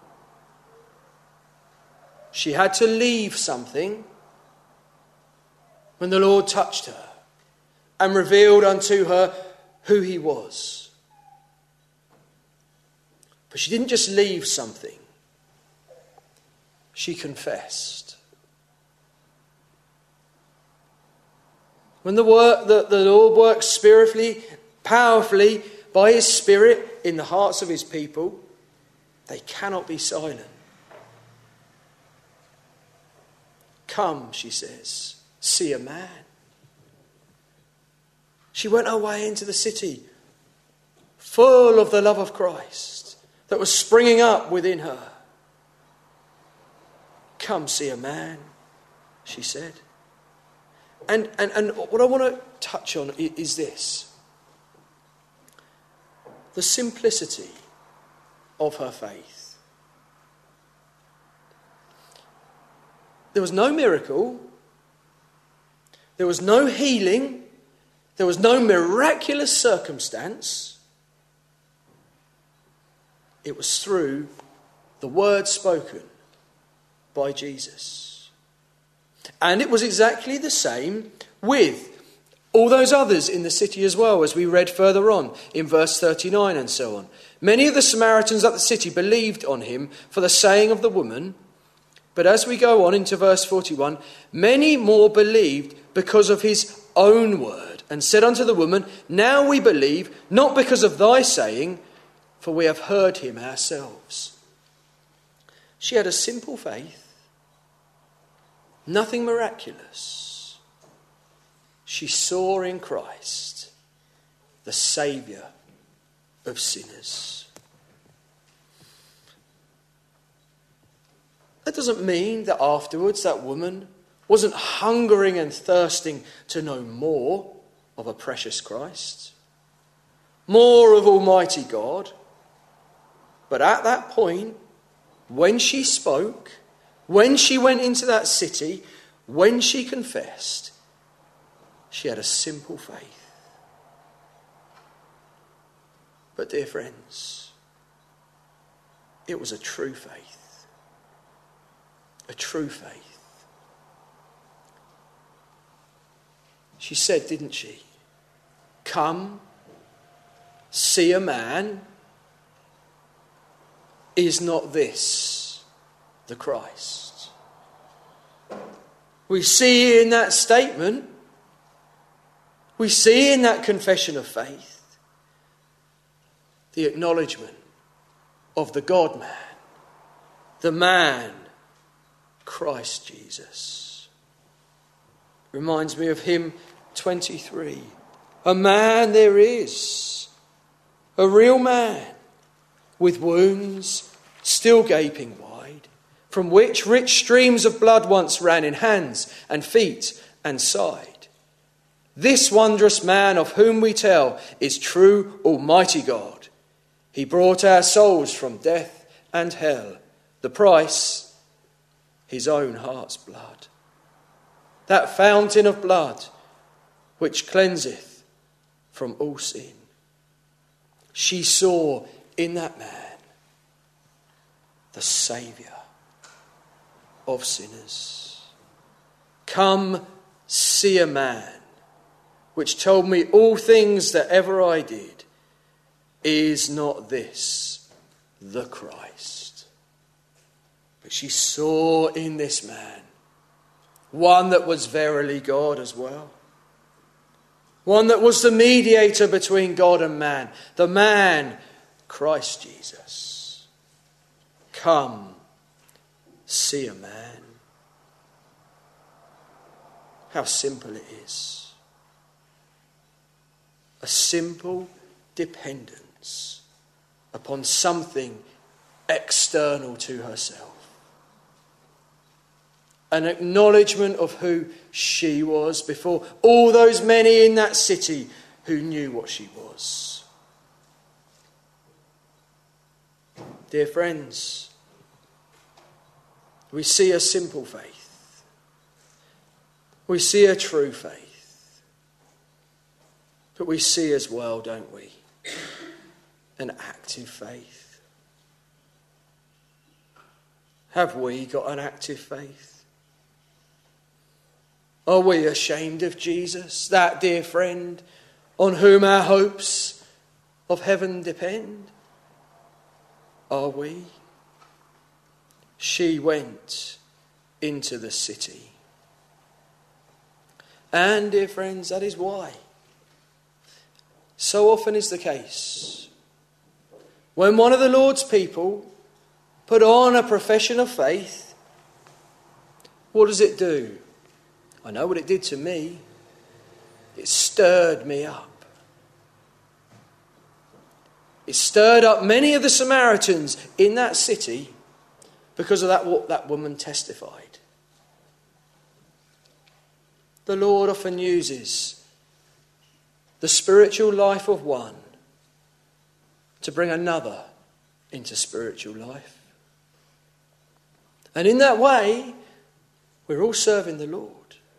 She had to leave something when the Lord touched her and revealed unto her who he was. But she didn't just leave something. She confessed. When the, work, the, the Lord works spiritually, powerfully, by his Spirit in the hearts of his people, they cannot be silent. Come, she says, see a man. She went her way into the city, full of the love of Christ, that was springing up within her. "Come see a man," she said. And, and, and what I want to touch on is this. The simplicity of her faith. There was no miracle. There was no healing. There was no miraculous circumstance. It was through the word spoken by Jesus. And it was exactly the same with all those others in the city as well, as we read further on in verse thirty-nine and so on. Many of the Samaritans at the city believed on him for the saying of the woman. But as we go on into verse forty-one, many more believed because of his own word, and said unto the woman, "Now we believe, not because of thy saying, for we have heard him ourselves." She had a simple faith, nothing miraculous. She saw in Christ the Saviour of sinners. That doesn't mean that afterwards that woman wasn't hungering and thirsting to know more of a precious Christ, more of Almighty God. But at that point, when she spoke, when she went into that city, when she confessed, she had a simple faith. But dear friends, it was a true faith. A true faith. She said, didn't she? "Come, see a man. Is not this the Christ?" We see in that statement, we see in that confession of faith, the acknowledgement of the God-man, the man, Christ Jesus. Reminds me of hymn twenty-three. A man there is, a real man, with wounds still gaping wide, from which rich streams of blood once ran in hands and feet and side. This wondrous man of whom we tell is true Almighty God. He brought our souls from death and hell. The price, his own heart's blood. That fountain of blood which cleanseth from all sin. She saw in that man the Saviour of sinners. "Come, see a man which told me all things that ever I did. Is not this the Christ?" But she saw in this man one that was verily God as well. One that was the mediator between God and man. The man, Christ Jesus. Come, see a man. How simple it is. A simple dependence upon something external to herself. An acknowledgement of who she was before all those many in that city who knew what she was. Dear friends, we see a simple faith. We see a true faith. But we see as well, don't we, an active faith. Have we got an active faith? Are we ashamed of Jesus, that dear friend, on whom our hopes of heaven depend? Are we? She went into the city. And, dear friends, that is why. So often is the case. When one of the Lord's people put on a profession of faith, what does it do? I know what it did to me. It stirred me up. It stirred up many of the Samaritans in that city because of that what that woman testified. The Lord often uses the spiritual life of one to bring another into spiritual life. And in that way, we're all serving the Lord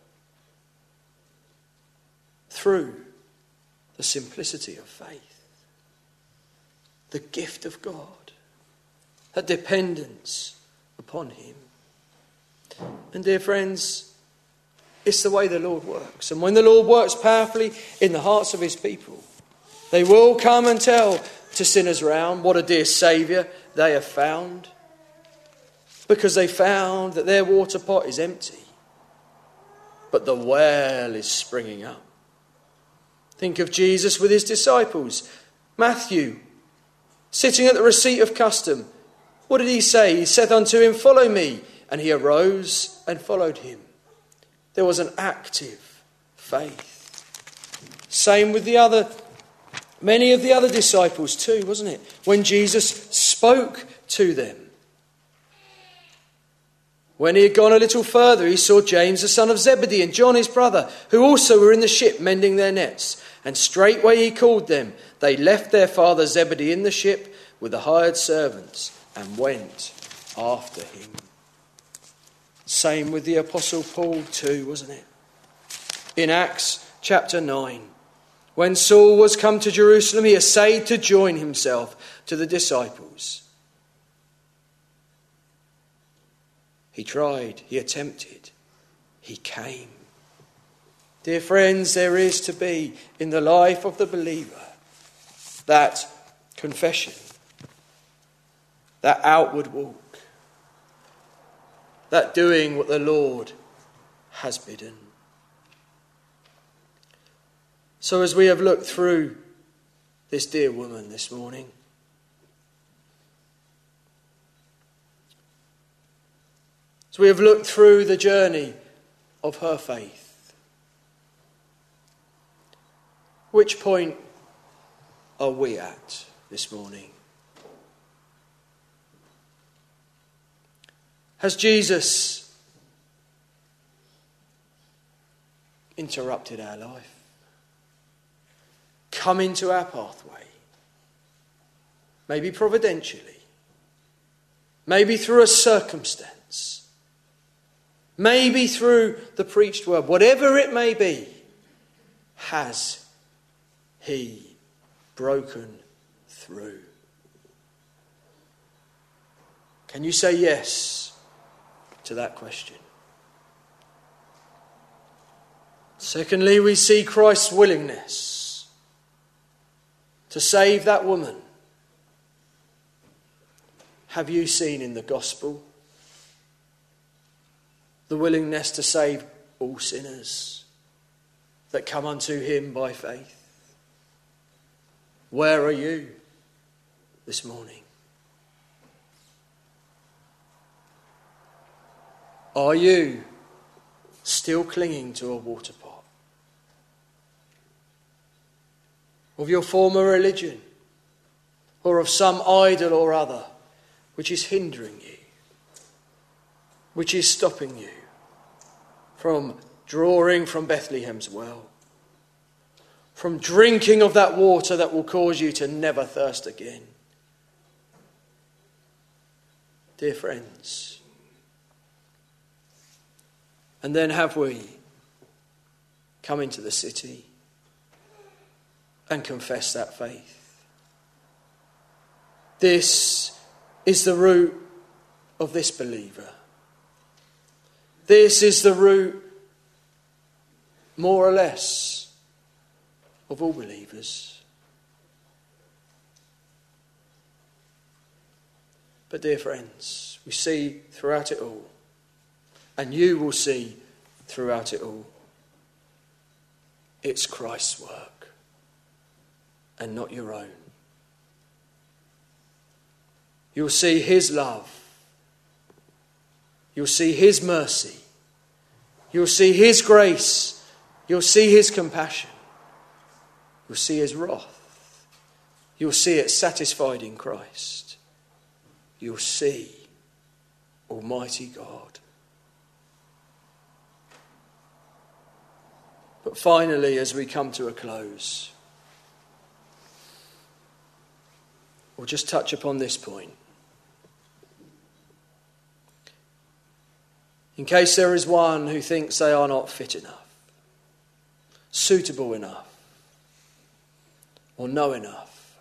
through the simplicity of faith, the gift of God, a dependence upon him. And dear friends, it's the way the Lord works. And when the Lord works powerfully in the hearts of his people, they will come and tell to sinners round what a dear Saviour they have found, because they found that their water pot is empty, but the well is springing up. Think of Jesus with his disciples. Matthew, sitting at the receipt of custom, what did he say? He said unto him, "Follow me." And he arose and followed him. There was an active faith. Same with the other, many of the other disciples too, wasn't it? When Jesus spoke to them. When he had gone a little further, he saw James the son of Zebedee and John his brother, who also were in the ship mending their nets. And straightway he called them. They left their father Zebedee in the ship with the hired servants and went after him. Same with the Apostle Paul too, wasn't it? In Acts chapter nine, when Saul was come to Jerusalem, he essayed to join himself to the disciples. He tried, he attempted, he came. Dear friends, there is to be in the life of the believer that confession, that outward walk, that doing what the Lord has bidden. So as we have looked through this dear woman this morning, as we have looked through the journey of her faith, which point are we at this morning? Has Jesus interrupted our life? Come into our pathway? Maybe providentially. Maybe through a circumstance. Maybe through the preached word. Whatever it may be, has he broken through? Can you say yes to that question? Secondly, we see Christ's willingness to save that woman. Have you seen in the gospel the willingness to save all sinners that come unto him by faith? Where are you this morning? Are you still clinging to a water pot of your former religion or of some idol or other which is hindering you, which is stopping you from drawing from Bethlehem's well, from drinking of that water that will cause you to never thirst again? Dear friends, and then have we come into the city and confess that faith? This is the root of this believer. This is the root, more or less, of all believers. But dear friends, we see throughout it all, and you will see throughout it all, it's Christ's work and not your own. You'll see his love. You'll see his mercy. You'll see his grace. You'll see his compassion. You'll see his wrath. You'll see it satisfied in Christ. You'll see Almighty God. But finally, as we come to a close, we'll just touch upon this point. In case there is one who thinks they are not fit enough, suitable enough, or know enough,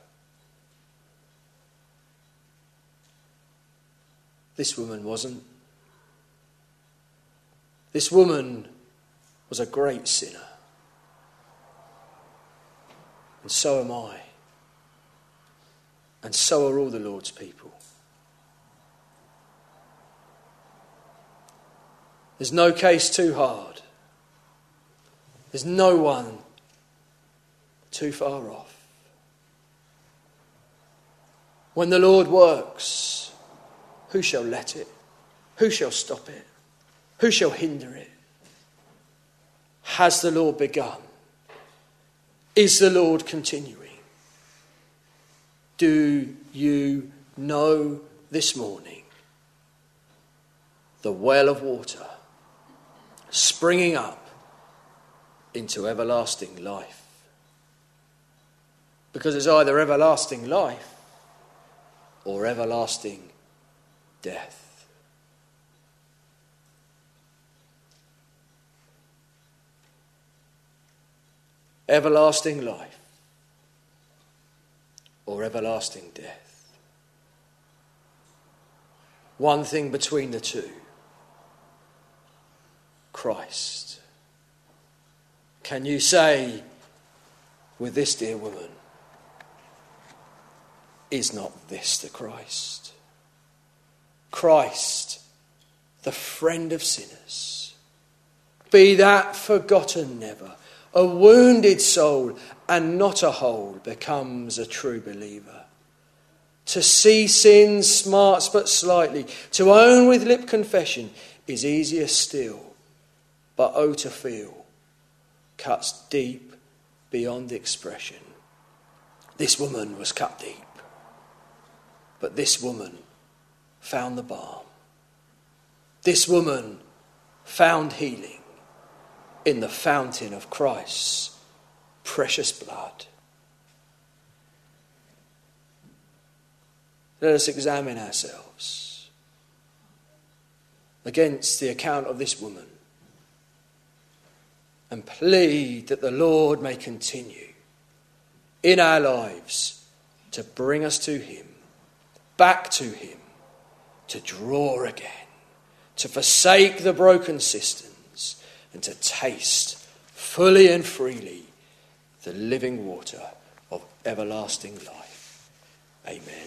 this woman wasn't. This woman was a great sinner. And so am I. And so are all the Lord's people. There's no case too hard. There's no one too far off. When the Lord works, who shall let it? Who shall stop it? Who shall hinder it? Has the Lord begun? Is the Lord continuing? Do you know this morning the well of water springing up into everlasting life? Because it's either everlasting life or everlasting death. Everlasting life or everlasting death. One thing between the two. Christ. Can you say with this dear woman, is not this the Christ? Christ, the friend of sinners. Be that forgotten never. A wounded soul and not a whole becomes a true believer. To see sin smarts but slightly. To own with lip confession is easier still. But oh, to feel cuts deep beyond expression. This woman was cut deep. But this woman found the balm. This woman found healing in the fountain of Christ's precious blood. Let us examine ourselves against the account of this woman and plead that the Lord may continue in our lives to bring us to him, back to him, to draw again, to forsake the broken cisterns, and to taste fully and freely the living water of everlasting life. Amen.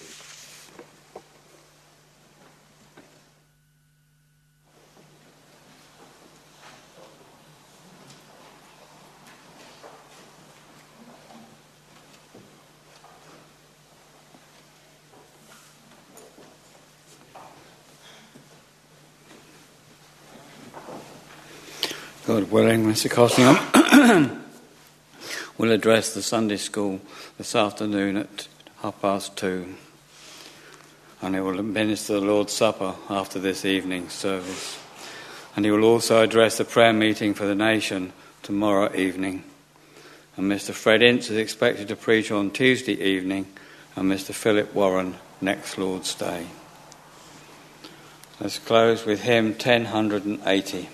God willing, Mister Costingham will address the Sunday school this afternoon at half past two. And he will administer the Lord's Supper after this evening's service. And he will also address the prayer meeting for the nation tomorrow evening. And Mister Fred Ince is expected to preach on Tuesday evening, and Mister Philip Warren next Lord's Day. Let's close with hymn ten eighty.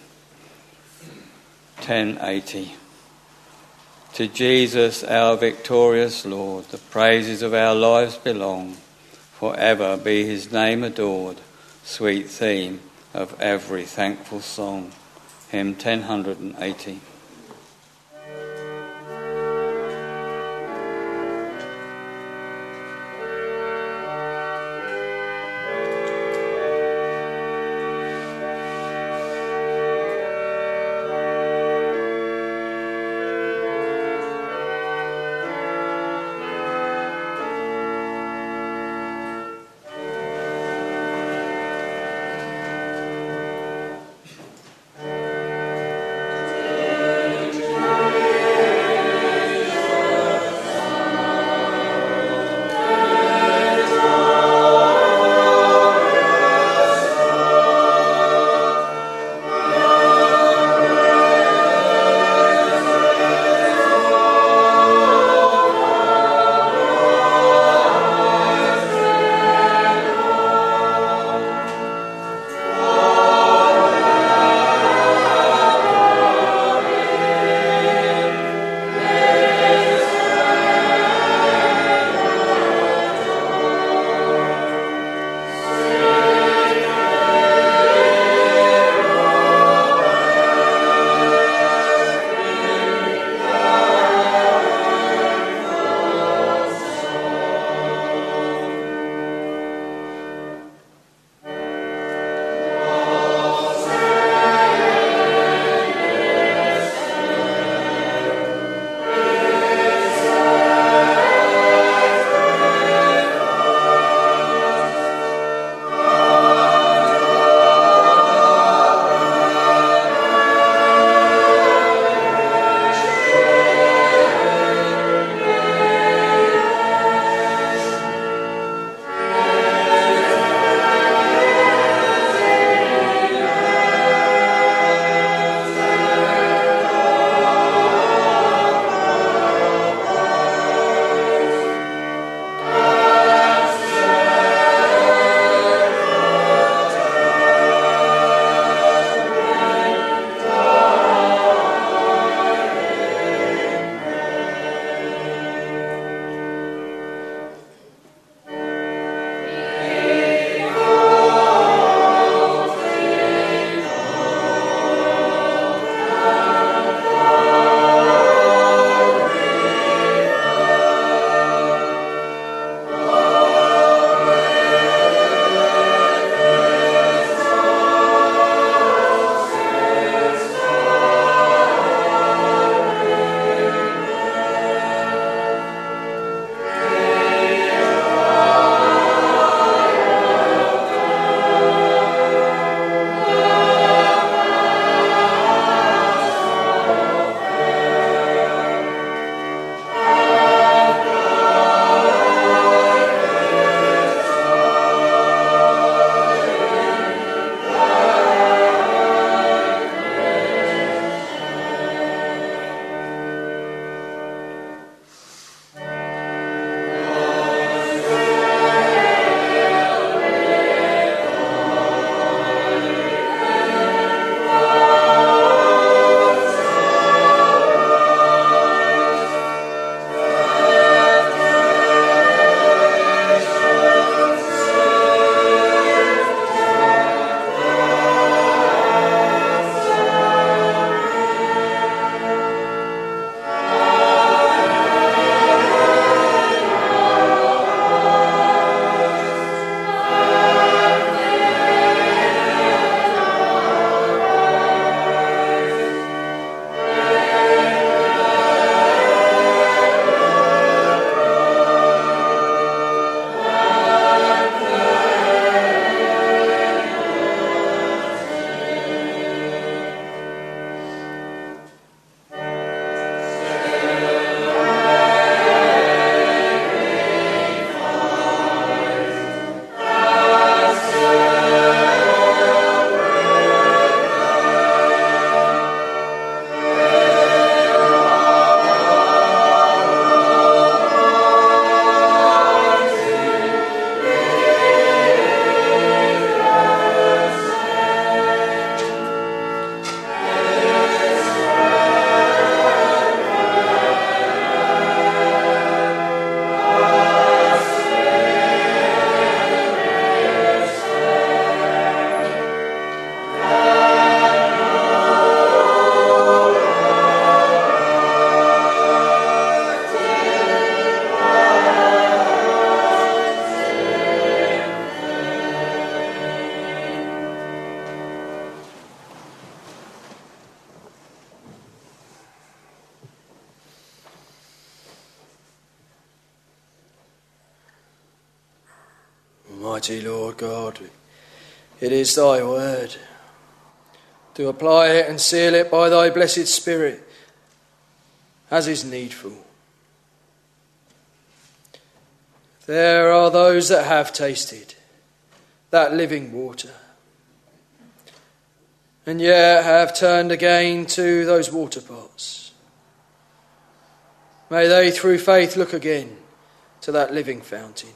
ten eighty. To Jesus, our victorious Lord, the praises of our lives belong. Forever be his name adored, sweet theme of every thankful song. Hymn ten eighty. Amen. Almighty Lord God, it is thy word. To apply it and seal it by thy blessed Spirit, as is needful. There are those that have tasted that living water, and yet have turned again to those water pots. May they through faith look again to that living fountain.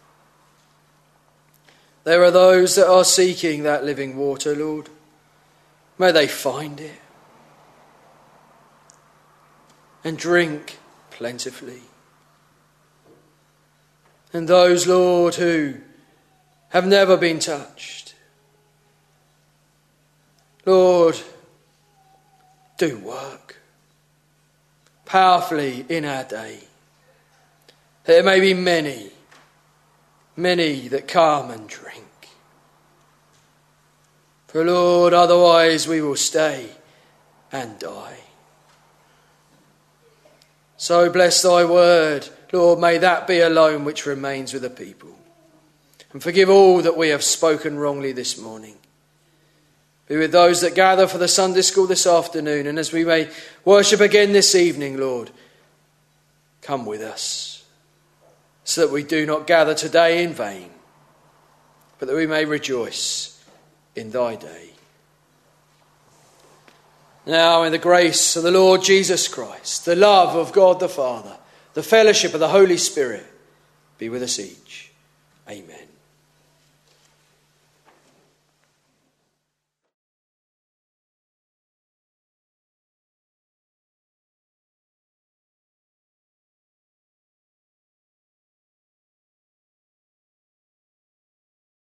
There are those that are seeking that living water, Lord. May they find it and drink plentifully. And those, Lord, who have never been touched, Lord, do work powerfully in our day. There may be many, many that come and drink. For Lord, otherwise we will stay and die. So bless thy word, Lord, may that be alone which remains with the people. And forgive all that we have spoken wrongly this morning. Be with those that gather for the Sunday school this afternoon, and as we may worship again this evening, Lord, come with us, so that we do not gather today in vain, but that we may rejoice in thy day. Now, in the grace of the Lord Jesus Christ, the love of God the Father, the fellowship of the Holy Spirit, be with us each. Amen.